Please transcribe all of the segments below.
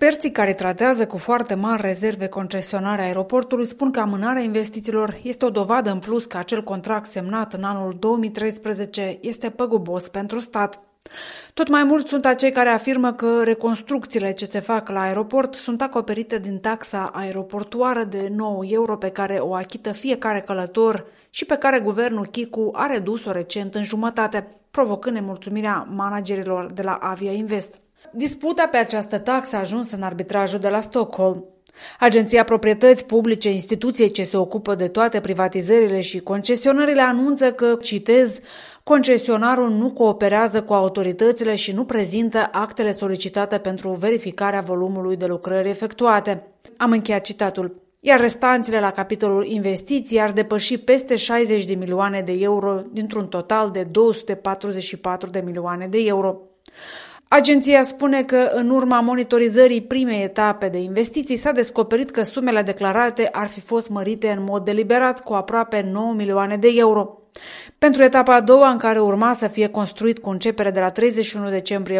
Experții care tratează cu foarte mari rezerve concesionarea aeroportului spun că amânarea investițiilor este o dovadă în plus că acel contract semnat în anul 2013 este păgubos pentru stat. Tot mai mulți sunt acei care afirmă că reconstrucțiile ce se fac la aeroport sunt acoperite din taxa aeroportuară de 9 euro pe care o achită fiecare călător și pe care guvernul Chicu a redus-o recent în jumătate, provocând nemulțumirea managerilor de la Avia Invest. Disputa pe această taxă a ajuns în arbitrajul de la Stockholm. Agenția Proprietăți Publice, instituției ce se ocupă de toate privatizările și concesionările, anunță că, citez, concesionarul nu cooperează cu autoritățile și nu prezintă actele solicitate pentru verificarea volumului de lucrări efectuate. Am încheiat citatul. Iar restanțele la capitolul investiții ar depăși peste 60 de milioane de euro dintr-un total de 244 de milioane de euro. Agenția spune că în urma monitorizării primei etape de investiții s-a descoperit că sumele declarate ar fi fost mărite în mod deliberat cu aproape 9 milioane de euro. Pentru etapa a doua, în care urma să fie construit cu începere de la 31 decembrie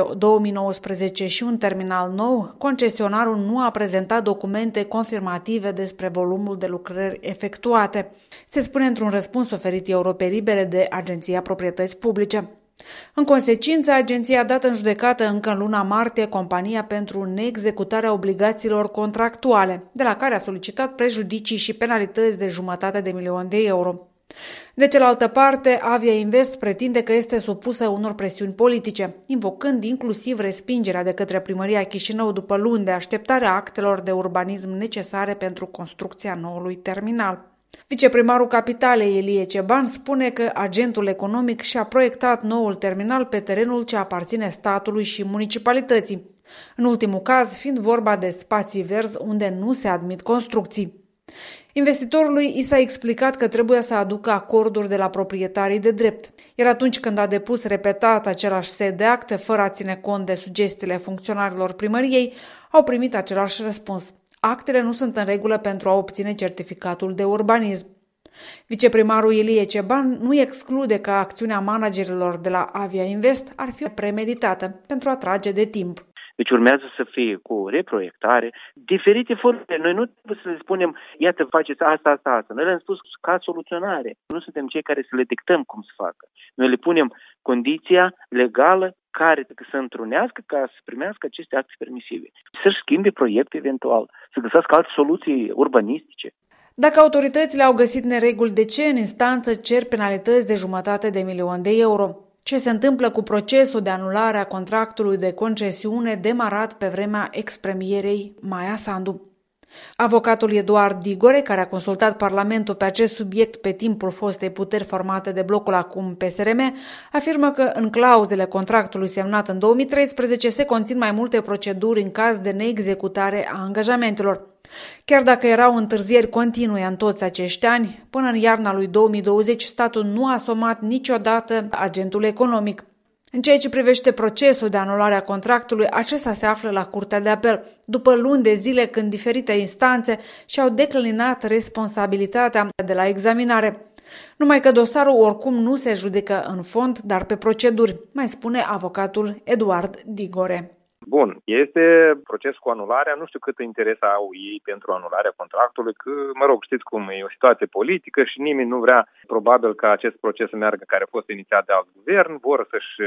2019 și un terminal nou, concesionarul nu a prezentat documente confirmative despre volumul de lucrări efectuate, se spune într-un răspuns oferit Europei Libere de Agenția Proprietăți Publice. În consecință, agenția a dat în judecată încă în luna martie compania pentru neexecutarea obligațiilor contractuale, de la care a solicitat prejudicii și penalități de 500 de milioane de euro. De cealaltă parte, Avia Invest pretinde că este supusă unor presiuni politice, invocând inclusiv respingerea de către primăria Chișinău după luni de așteptare a actelor de urbanism necesare pentru construcția noului terminal. Viceprimarul Capitalei, Elie Ceban, spune că agentul economic și-a proiectat noul terminal pe terenul ce aparține statului și municipalității, în ultimul caz fiind vorba de spații verzi unde nu se admit construcții. Investitorului i s-a explicat că trebuie să aducă acorduri de la proprietarii de drept, iar atunci când a depus repetat același set de acte, fără a ține cont de sugestiile funcționarilor primăriei, au primit același răspuns. Actele nu sunt în regulă pentru a obține certificatul de urbanism. Viceprimarul Elie Ceban nu exclude că acțiunea managerilor de la Avia Invest ar fi premeditată pentru a trage de timp. Deci urmează să fie cu reproiectare, diferite forme. Noi nu trebuie să le spunem, iată, faceți asta. Noi le-am spus ca soluționare. Nu suntem cei care să le dictăm cum să facă. Noi le punem condiția legală care să întrunească ca să primească aceste acte permisive. Să-și schimbe proiectul eventual, să găsească alte soluții urbanistice. Dacă autoritățile au găsit nereguli, de ce în instanță cer penalități de 500 de milioane de euro? Ce se întâmplă cu procesul de anulare a contractului de concesiune demarat pe vremea ex-premierei Maia Sandu? Avocatul Eduard Digore, care a consultat Parlamentul pe acest subiect pe timpul fostei puteri formate de blocul acum PSRM, afirmă că în clauzele contractului semnat în 2013 se conțin mai multe proceduri în caz de neexecutare a angajamentelor. Chiar dacă erau întârzieri continue în toți acești ani, până în iarna lui 2020 statul nu a somat niciodată agentul economic. În ceea ce privește procesul de anulare a contractului, acesta se află la Curtea de Apel, după luni de zile când diferite instanțe și-au declinat responsabilitatea de la examinare. Numai că dosarul oricum nu se judecă în fond, dar pe proceduri, mai spune avocatul Eduard Digore. Bun, este proces cu anularea, nu știu cât interes au ei pentru anularea contractului, că, știți cum e o situație politică și nimeni nu vrea, probabil, ca acest proces să meargă care a fost inițiat de alt guvern, vor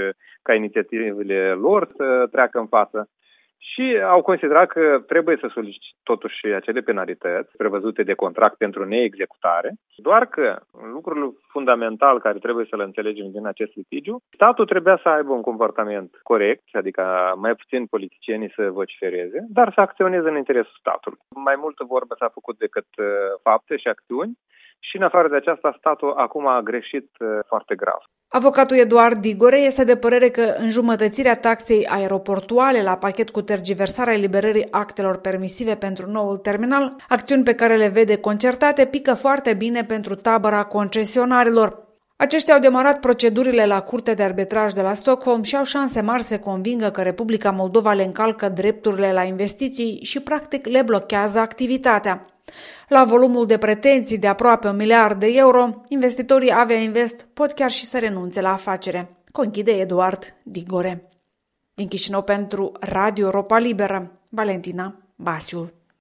ca inițiativele lor să treacă în față. Și au considerat că trebuie să solicite totuși acele penalități prevăzute de contract pentru neexecutare, doar că lucrul fundamental care trebuie să-l înțelegem din acest litigiu, statul trebuia să aibă un comportament corect, adică mai puțin politicienii să vocifereze, dar să acționeze în interesul statului. Mai multă vorbă s-a făcut decât fapte și acțiuni și în afară de aceasta statul acum a greșit foarte grav. Avocatul Eduard Digore este de părere că înjumătățirea taxei aeroportuale la pachet cu tergiversarea eliberării actelor permisive pentru noul terminal, acțiuni pe care le vede concertate, pică foarte bine pentru tabăra concesionarilor. Aceștia au demarat procedurile la Curtea de Arbitraj de la Stockholm și au șanse mari să convingă că Republica Moldova le încalcă drepturile la investiții și practic le blochează activitatea. La volumul de pretenții de aproape 1 miliard de euro, investitorii Avia Invest pot chiar și să renunțe la afacere, conchide Eduard Digore. Din Chișinău pentru Radio Europa Liberă. Valentina Basiul.